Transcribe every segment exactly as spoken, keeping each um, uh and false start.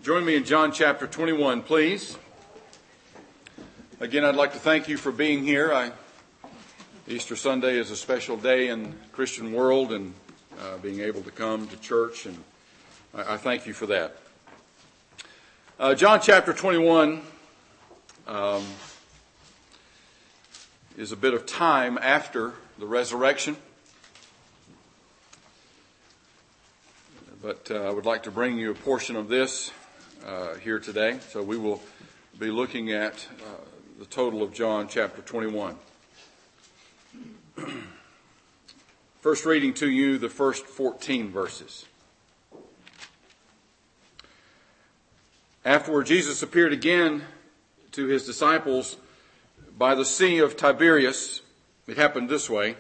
Join me in John chapter twenty-one, please. Again, I'd like to thank you for being here. I, Easter Sunday is a special day in the Christian world, and uh, being able to come to church, and I, I thank you for that. Uh, John chapter twenty-one um, is a bit of time after the resurrection. But uh, I would like to bring you a portion of this uh, here today. So we will be looking at uh, the total of John chapter twenty-one. First reading to you the first fourteen verses. Afterward, Jesus appeared again to his disciples by the Sea of Tiberias. It happened this way.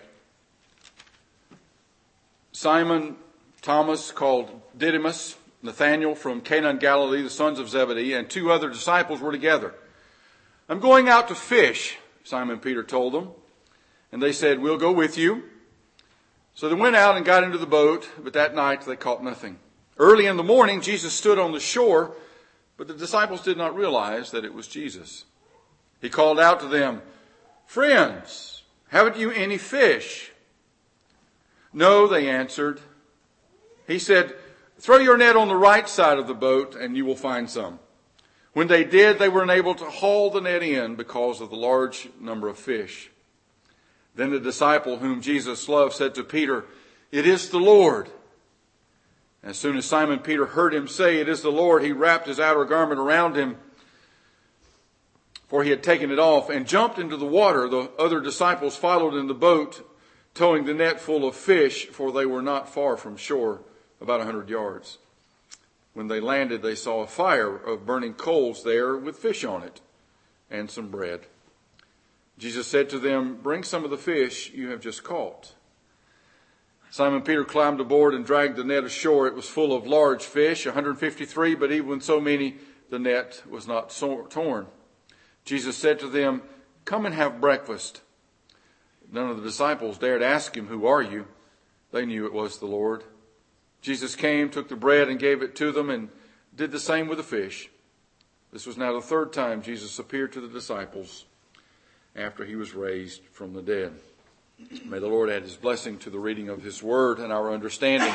Simon, Thomas, called Didymus, Nathanael from Cana in Galilee, the sons of Zebedee, and two other disciples were together. "I'm going out to fish," Simon Peter told them. And they said, "We'll go with you." So they went out and got into the boat, but that night they caught nothing. Early in the morning, Jesus stood on the shore, but the disciples did not realize that it was Jesus. He called out to them, "Friends, haven't you any fish?" "No," they answered. He said, "Throw your net on the right side of the boat and you will find some." When they did, they were unable to haul the net in because of the large number of fish. Then the disciple whom Jesus loved said to Peter, "It is the Lord." As soon as Simon Peter heard him say, "It is the Lord," he wrapped his outer garment around him, for he had taken it off, and jumped into the water. The other disciples followed in the boat, towing the net full of fish, for they were not far from shore, about a hundred yards. When they landed, they saw a fire of burning coals there with fish on it and some bread. Jesus said to them, "Bring some of the fish you have just caught." Simon Peter climbed aboard and dragged the net ashore. It was full of large fish, one hundred fifty-three, but even with so many, the net was not so- torn. Jesus said to them, "Come and have breakfast." None of the disciples dared ask him, "Who are you?" They knew it was the Lord. Jesus came, took the bread and gave it to them, and did the same with the fish. This was now the third time Jesus appeared to the disciples after he was raised from the dead. May the Lord add his blessing to the reading of his word and our understanding.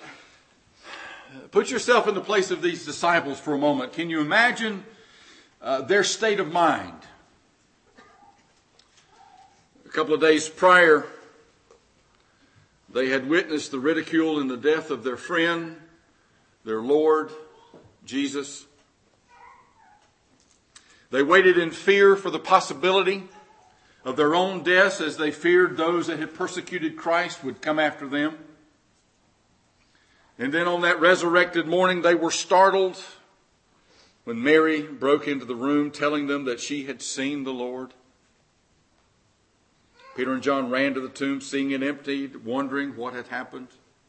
Put yourself in the place of these disciples for a moment. Can you imagine uh, their state of mind? A couple of days prior, they had witnessed the ridicule and the death of their friend, their Lord, Jesus. They waited in fear for the possibility of their own deaths, as they feared those that had persecuted Christ would come after them. And then on that resurrected morning, they were startled when Mary broke into the room telling them that she had seen the Lord. Peter and John ran to the tomb, seeing it emptied, wondering what had happened.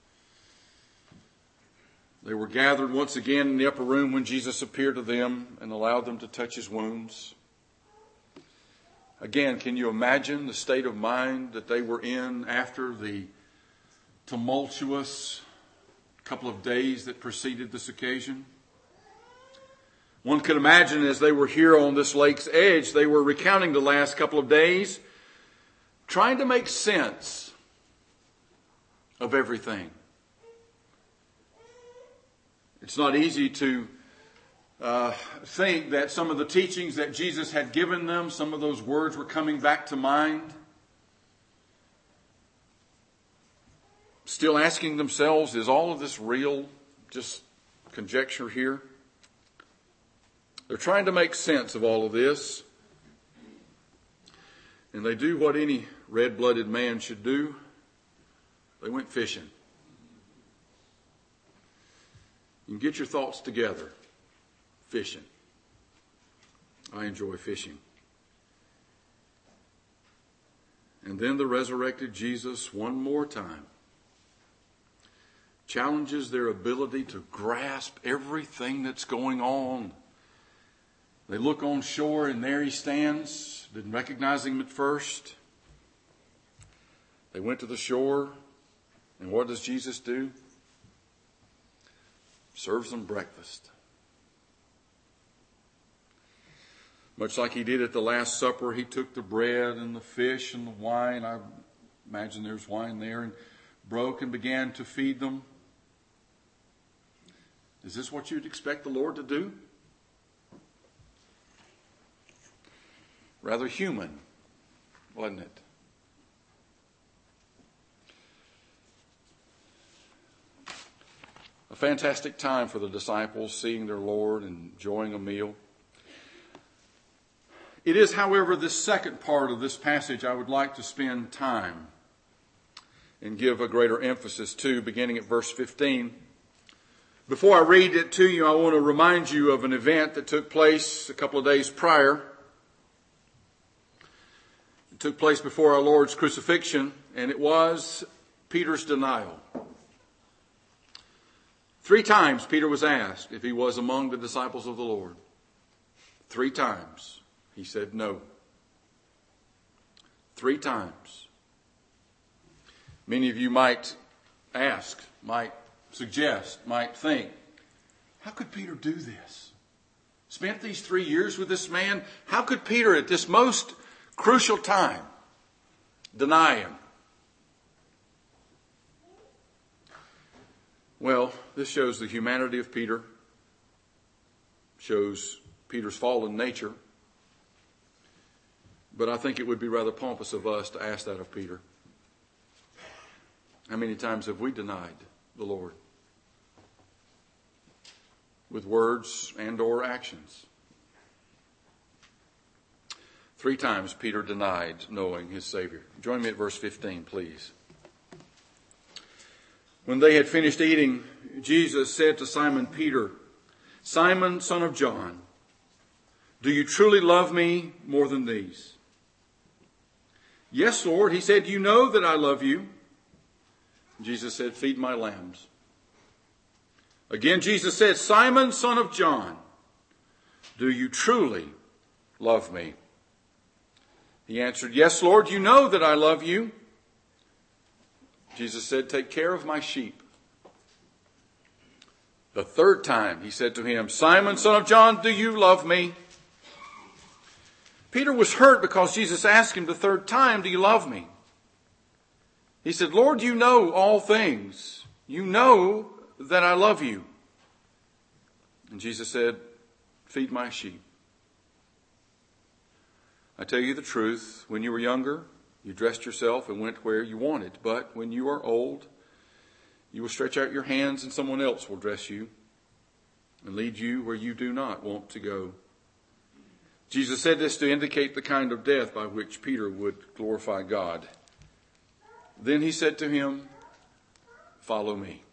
They were gathered once again in the upper room when Jesus appeared to them and allowed them to touch his wounds. Again, can you imagine the state of mind that they were in after the tumultuous couple of days that preceded this occasion? One could imagine as they were here on this lake's edge, they were recounting the last couple of days, trying to make sense of everything. It's not easy to uh, think that some of the teachings that Jesus had given them, some of those words were coming back to mind. Still asking themselves, is all of this real? Just conjecture here. They're trying to make sense of all of this. And they do what any red-blooded man should do. They went fishing. You can get your thoughts together. Fishing. I enjoy fishing. And then the resurrected Jesus, one more time, challenges their ability to grasp everything that's going on. They look on shore, and there he stands. Didn't recognize him at first. They went to the shore, and what does Jesus do? Serves them breakfast. Much like he did at the Last Supper, he took the bread and the fish and the wine. I imagine there's wine there, and broke and began to feed them. Is this what you'd expect the Lord to do? Rather human, wasn't it? A fantastic time for the disciples, seeing their Lord and enjoying a meal. It is, however, this second part of this passage I would like to spend time and give a greater emphasis to, beginning at verse fifteen. Before I read it to you, I want to remind you of an event that took place a couple of days prior. It took place before our Lord's crucifixion, and it was Peter's denial. Three times Peter was asked if he was among the disciples of the Lord. Three times he said no. Three times. Many of you might ask, might suggest, might think, how could Peter do this? Spent these three years with this man? How could Peter at this most crucial time deny him? Well, this shows the humanity of Peter, shows Peter's fallen nature. But I think it would be rather pompous of us to ask that of Peter. How many times have we denied the Lord? With words and or actions. Three times Peter denied knowing his Savior. Join me at verse fifteen, please. When they had finished eating, Jesus said to Simon Peter, Simon, son of John, do you truly love me more than these? Yes, Lord. He said, you know that I love you. Jesus said, feed my lambs. Again, Jesus said, Simon, son of John, do you truly love me? He answered, yes, Lord, you know that I love you. Jesus said, take care of my sheep. The third time he said to him, Simon, son of John, do you love me? Peter was hurt because Jesus asked him the third time, do you love me? He said, Lord, you know all things. You know that I love you. And Jesus said, feed my sheep. I tell you the truth, when you were younger, you dressed yourself and went where you wanted. But when you are old, you will stretch out your hands and someone else will dress you and lead you where you do not want to go. Jesus said this to indicate the kind of death by which Peter would glorify God. Then he said to him, follow me.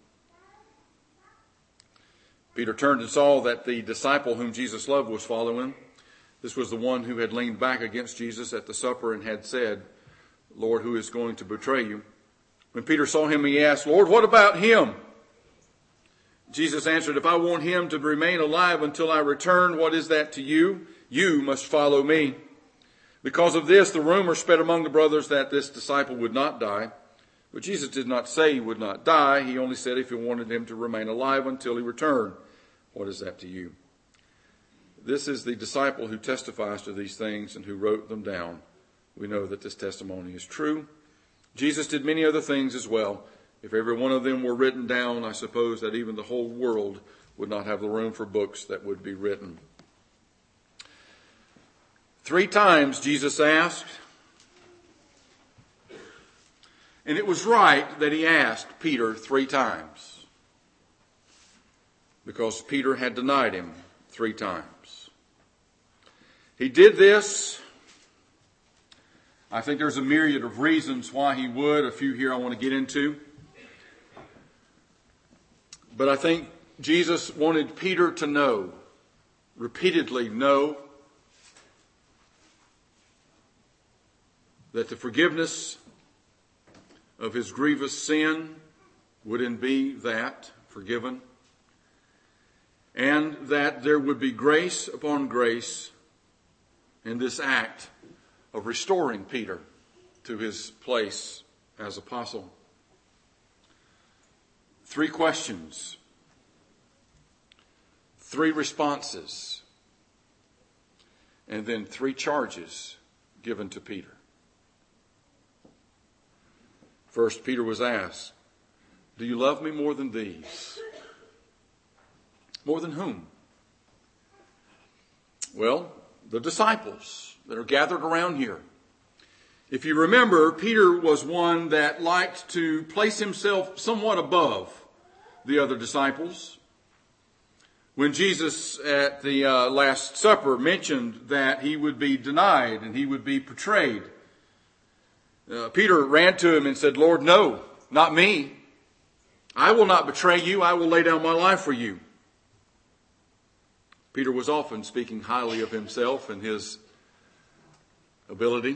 Peter turned and saw that the disciple whom Jesus loved was following. This was the one who had leaned back against Jesus at the supper and had said, Lord, who is going to betray you? When Peter saw him, he asked, Lord, what about him? Jesus answered, if I want him to remain alive until I return, what is that to you? You must follow me. Because of this, the rumor spread among the brothers that this disciple would not die. But Jesus did not say he would not die. He only said if he wanted him to remain alive until he returned. What is that to you? This is the disciple who testifies to these things and who wrote them down. We know that this testimony is true. Jesus did many other things as well. If every one of them were written down, I suppose that even the whole world would not have the room for books that would be written. Three times Jesus asked, and it was right that he asked Peter three times, because Peter had denied him three times. He did this. I think there's a myriad of reasons why he would. A few here I want to get into. But I think Jesus wanted Peter to know, repeatedly know, that the forgiveness of his grievous sin would be that, forgiven, and that there would be grace upon grace in this act of restoring Peter to his place as apostle. Three questions, three responses, and then three charges given to Peter. First, Peter was asked, do you love me more than these? More than whom? Well, the disciples that are gathered around here. If you remember, Peter was one that liked to place himself somewhat above the other disciples. When Jesus at the uh, Last Supper mentioned that he would be denied and he would be betrayed, uh, Peter ran to him and said, Lord, no, not me. I will not betray you. I will lay down my life for you. Peter was often speaking highly of himself and his ability.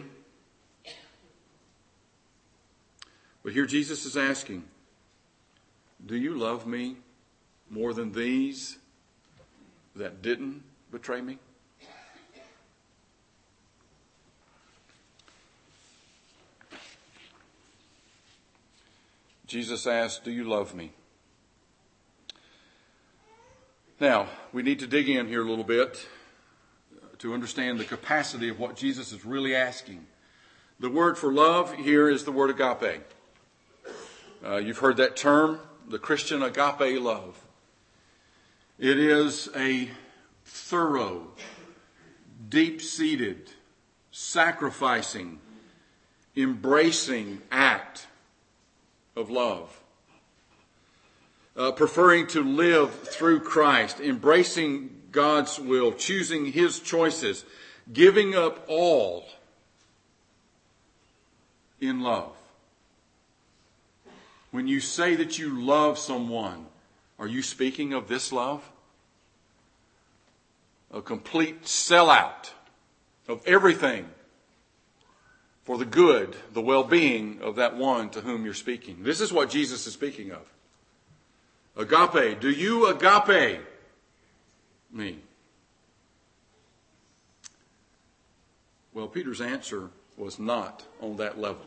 But here Jesus is asking, do you love me more than these that didn't betray me? Jesus asked, do you love me? Now, we need to dig in here a little bit to understand the capacity of what Jesus is really asking. The word for love here is the word agape. Uh, you've heard that term, the Christian agape love. It is a thorough, deep-seated, sacrificing, embracing act of love. Uh, preferring to live through Christ, embracing God's will, choosing His choices, giving up all in love. When you say that you love someone, are you speaking of this love? A complete sellout of everything for the good, the well-being of that one to whom you're speaking. This is what Jesus is speaking of. Agape. Do you agape me? Well, Peter's answer was not on that level.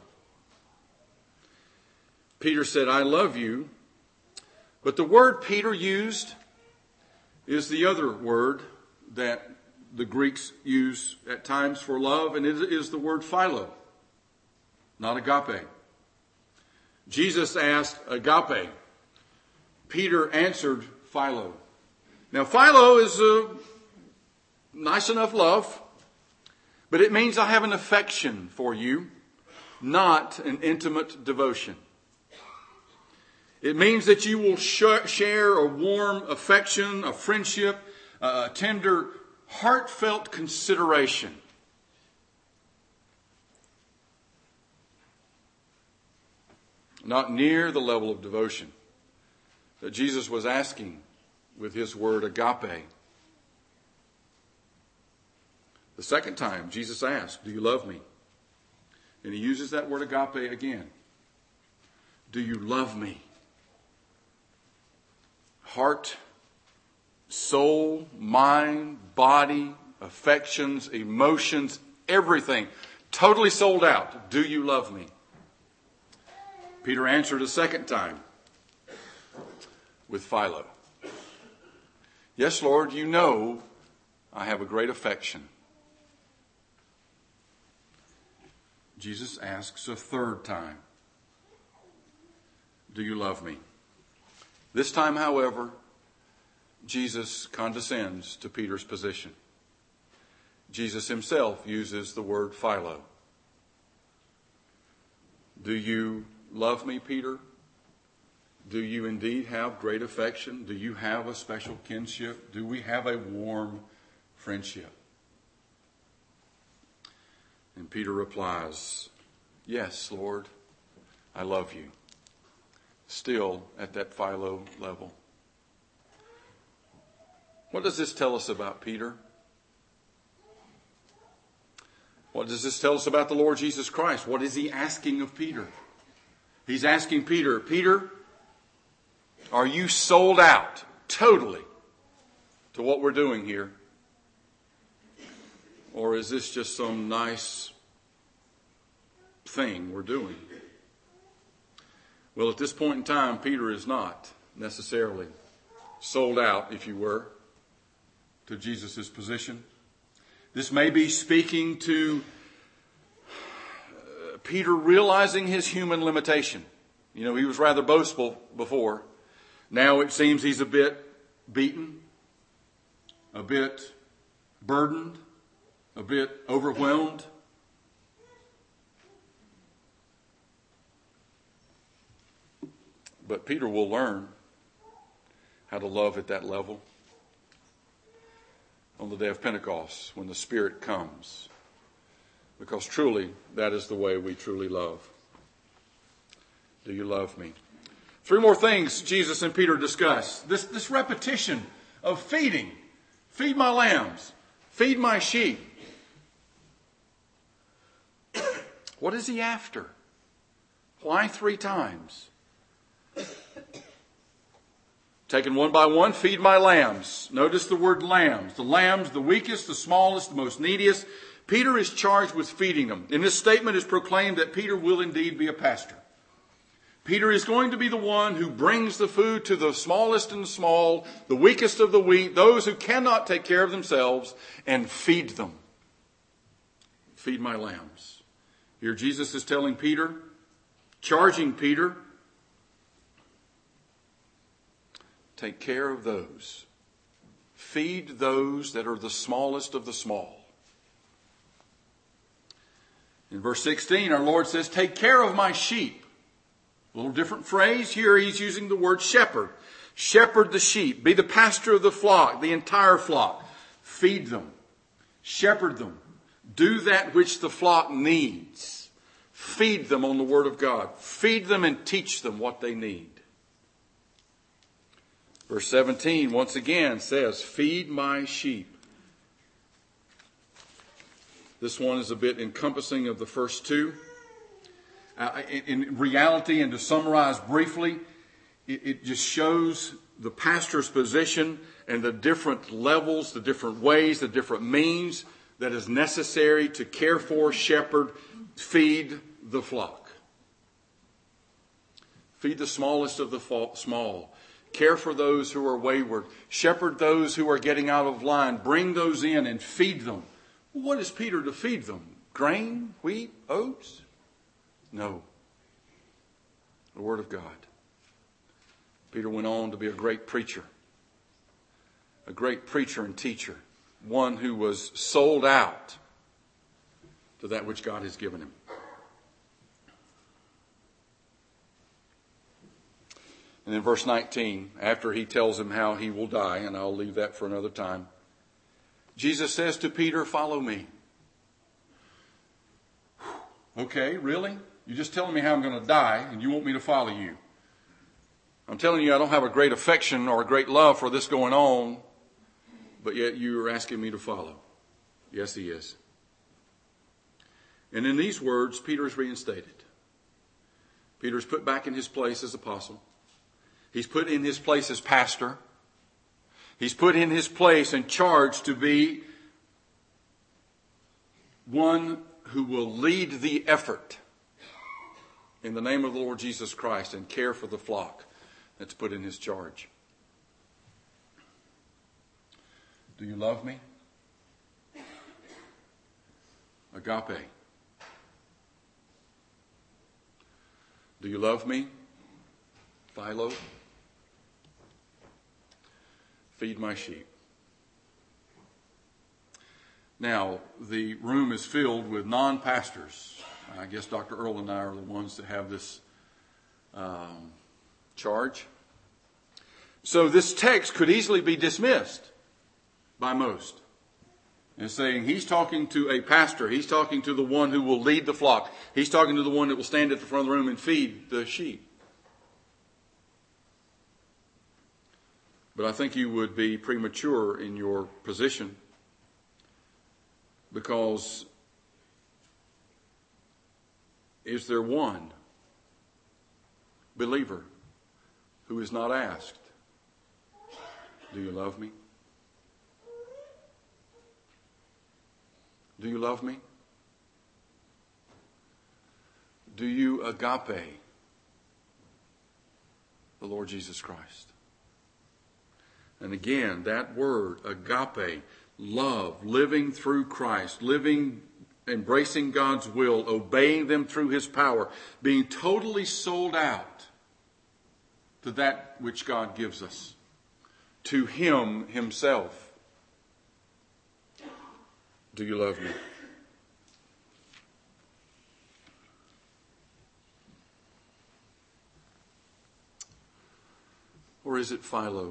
Peter said, I love you. But the word Peter used is the other word that the Greeks use at times for love, and it is the word philo, not agape. Jesus asked agape. Peter answered philo. Now, philo is a nice enough love, but it means I have an affection for you, not an intimate devotion. It means that you will sh- share a warm affection, a friendship, a tender, heartfelt consideration. Not near the level of devotion that Jesus was asking with his word agape. The second time, Jesus asked, do you love me? And he uses that word agape again. Do you love me? Heart, soul, mind, body, affections, emotions, everything. Totally sold out. Do you love me? Peter answered a second time with philo. Yes, Lord, you know I have a great affection. Jesus asks a third time, do you love me? This time, however, Jesus condescends to Peter's position. Jesus himself uses the word philo. Do you love me, Peter? Do you indeed have great affection? Do you have a special kinship? Do we have a warm friendship? And Peter replies, yes, Lord, I love you. Still at that philo level. What does this tell us about Peter? What does this tell us about the Lord Jesus Christ? What is he asking of Peter? He's asking Peter, Peter, are you sold out totally to what we're doing here? Or is this just some nice thing we're doing? Well, at this point in time, Peter is not necessarily sold out, if you were, to Jesus' position. This may be speaking to uh, Peter realizing his human limitation. You know, he was rather boastful before. Now it seems he's a bit beaten, a bit burdened, a bit overwhelmed. But Peter will learn how to love at that level on the day of Pentecost when the Spirit comes. Because truly, that is the way we truly love. Do you love me? Three more things Jesus and Peter discuss. This, this repetition of feeding. Feed my lambs. Feed my sheep. What is he after? Why three times? Taken one by one, feed my lambs. Notice the word lambs. The lambs, the weakest, the smallest, the most neediest. Peter is charged with feeding them. In this statement is proclaimed that Peter will indeed be a pastor. Peter is going to be the one who brings the food to the smallest and the small, the weakest of the weak, those who cannot take care of themselves, and feed them. Feed my lambs. Here Jesus is telling Peter, charging Peter, take care of those. Feed those that are the smallest of the small. In verse sixteen, our Lord says, take care of my sheep. A little different phrase. Here he's using the word shepherd. Shepherd the sheep. Be the pastor of the flock, the entire flock. Feed them. Shepherd them. Do that which the flock needs. Feed them on the word of God. Feed them and teach them what they need. Verse seventeen once again says, feed my sheep. This one is a bit encompassing of the first two. Uh, in, in reality, and to summarize briefly, it, it just shows the pastor's position and the different levels, the different ways, the different means that is necessary to care for, shepherd, feed the flock. Feed the smallest of the small. Care for those who are wayward. Shepherd those who are getting out of line. Bring those in and feed them. What is Peter to feed them? Grain, wheat, oats? No. The Word of God. Peter went on to be a great preacher. A great preacher and teacher. One who was sold out to that which God has given him. And in verse nineteen, after he tells him how he will die, and I'll leave that for another time, Jesus says to Peter, follow me. Okay, really? You're just telling me how I'm going to die, and you want me to follow you. I'm telling you I don't have a great affection or a great love for this going on, but yet you are asking me to follow. Yes, he is. And in these words, Peter is reinstated. Peter is put back in his place as apostle. He's put in his place as pastor. He's put in his place and charged to be one who will lead the effort in the name of the Lord Jesus Christ and care for the flock that's put in his charge. Do you love me? Agape. Do you love me? Philo. Feed my sheep. Now, the room is filled with non-pastors. I guess Doctor Earl and I are the ones that have this um, charge. So this text could easily be dismissed by most. And saying he's talking to a pastor. He's talking to the one who will lead the flock. He's talking to the one that will stand at the front of the room and feed the sheep. But I think you would be premature in your position, because is there one believer who is not asked, do you love me? Do you love me? Do you agape the Lord Jesus Christ? And again, that word, agape, love, living through Christ, living, embracing God's will, obeying them through his power, being totally sold out to that which God gives us, to him himself. Do you love me? Or is it Philo?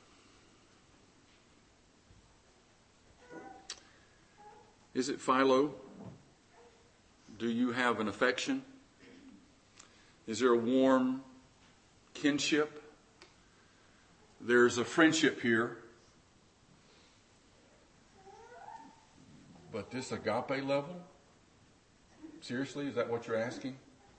Is it Philo? Do you have an affection? Is there a warm kinship? There's a friendship here. But this agape level? Seriously, is that what you're asking?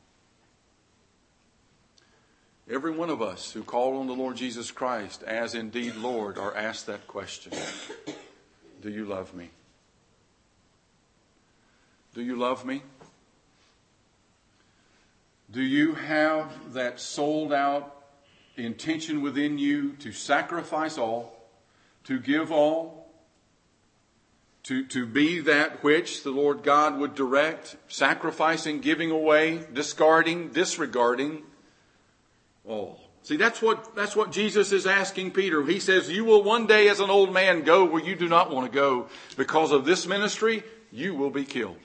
Every one of us who call on the Lord Jesus Christ as indeed Lord are asked that question. Do you love me? Do you love me? Do you have that sold out intention within you to sacrifice all, to give all, to, to be that which the Lord God would direct, sacrificing, giving away, discarding, disregarding all? See, that's what, that's what Jesus is asking Peter. He says, you will one day as an old man go where you do not want to go. Because of this ministry, you will be killed.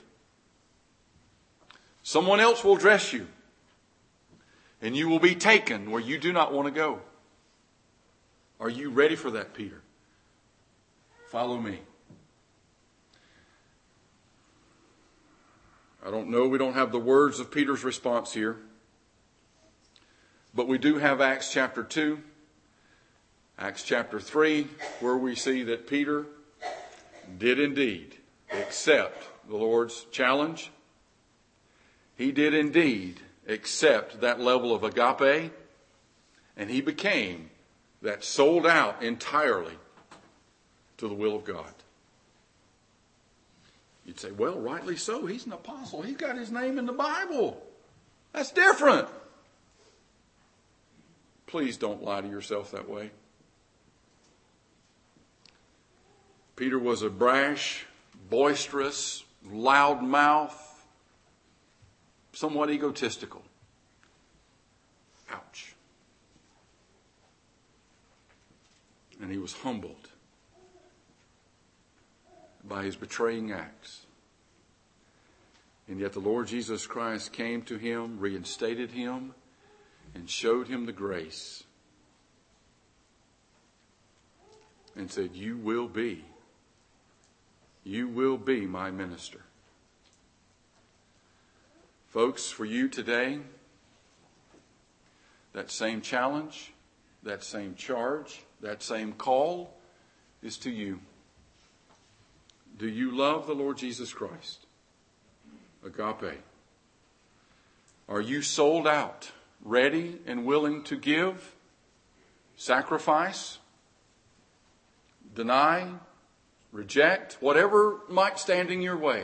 Someone else will dress you, and you will be taken where you do not want to go. Are you ready for that, Peter? Follow me. I don't know. We don't have the words of Peter's response here. But we do have Acts chapter two, Acts chapter three, where we see that Peter did indeed accept the Lord's challenge. He did indeed accept that level of agape, and he became that sold out entirely to the will of God. You'd say, well, rightly so. He's an apostle. He's got his name in the Bible. That's different. Please don't lie to yourself that way. Peter was a brash, boisterous, loudmouth, somewhat egotistical. Ouch. And he was humbled by his betraying acts. And yet the Lord Jesus Christ came to him, reinstated him, and showed him the grace. And said, you will be, you will be my minister. Folks, for you today, that same challenge, that same charge, that same call is to you. Do you love the Lord Jesus Christ? Agape. Are you sold out, ready and willing to give, sacrifice, deny, reject, whatever might stand in your way?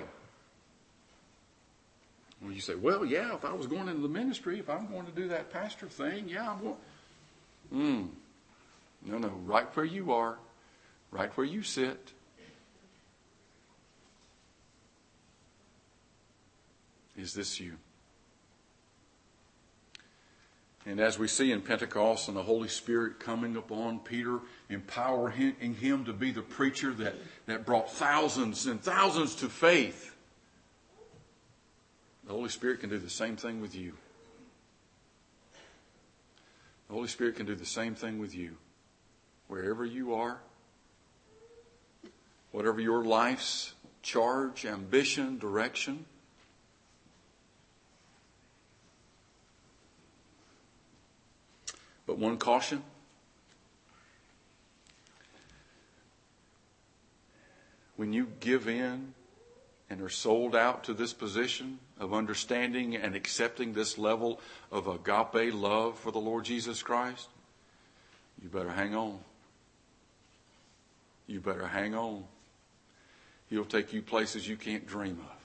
Well, you say, well, yeah, if I was going into the ministry, if I'm going to do that pastor thing, yeah, I'm going. Mm. No, no, right where you are, right where you sit. Is this you? And as we see in Pentecost and the Holy Spirit coming upon Peter, empowering him to be the preacher that, that brought thousands and thousands to faith, the Holy Spirit can do the same thing with you. The Holy Spirit can do the same thing with you. Wherever you are, whatever your life's charge, ambition, direction, but one caution. When you give in and are sold out to this position of understanding and accepting this level of agape love for the Lord Jesus Christ, you better hang on. You better hang on. He'll take you places you can't dream of.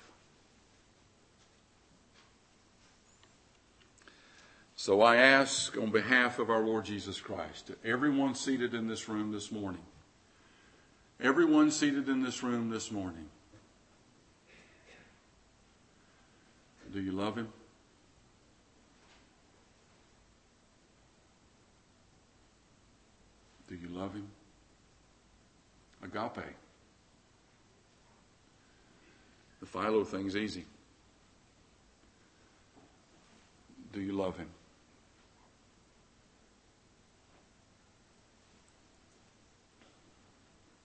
So I ask on behalf of our Lord Jesus Christ, to everyone seated in this room this morning, Everyone seated in this room this morning, do you love him? Do you love him? Agape. The Philo thing's easy. Do you love him?